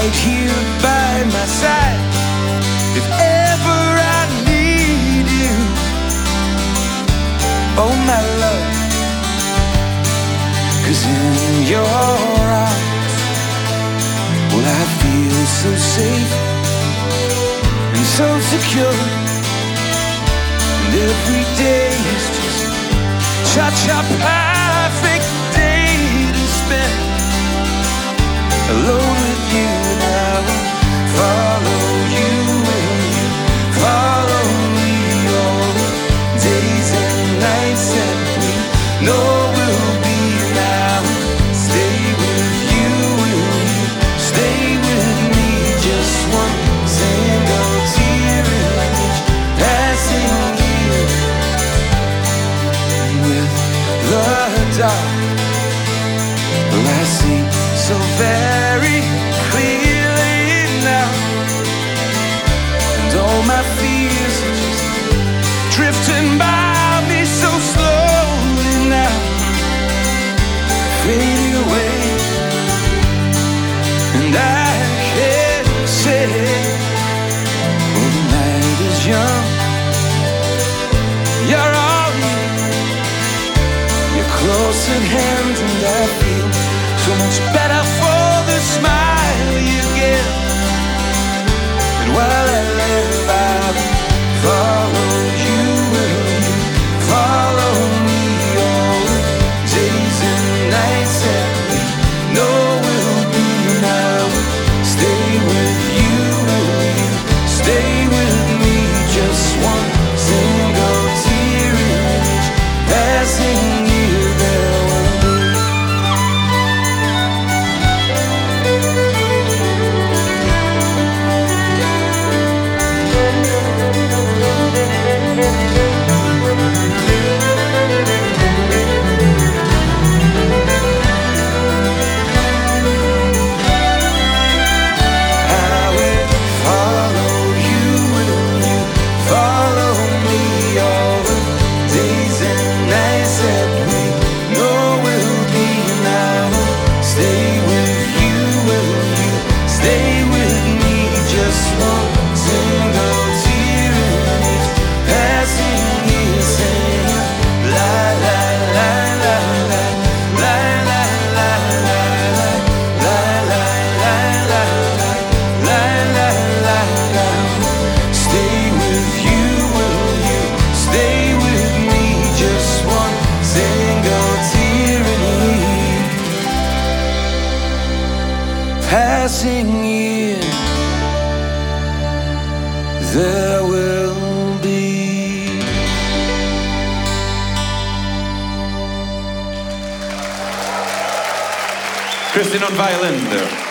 right here by my side if ever I need you. Oh my love, 'cause in your arms, well, I feel so safe and so secure. And every day is just such a perfect day to spend alone with you. And I will follow you, will you follow me all the days and nights that we know will be. And I will stay with you, will you stay with me? Just one single tear in each passing year. And with the dark, well, I see so very clearly now, and all my fears are just drifting by me so slowly now, fading away. And I can't say, well, the night is young, you're all here, you're close at hand, and I feel so much better for the smile you give. And while I live, I will follow you, will you follow me all the days and nights that we know will be. And I will stay with you, will you stay with me? Just one single tear in each passing year there will be. Passing year, there will be. Kristin on violin there.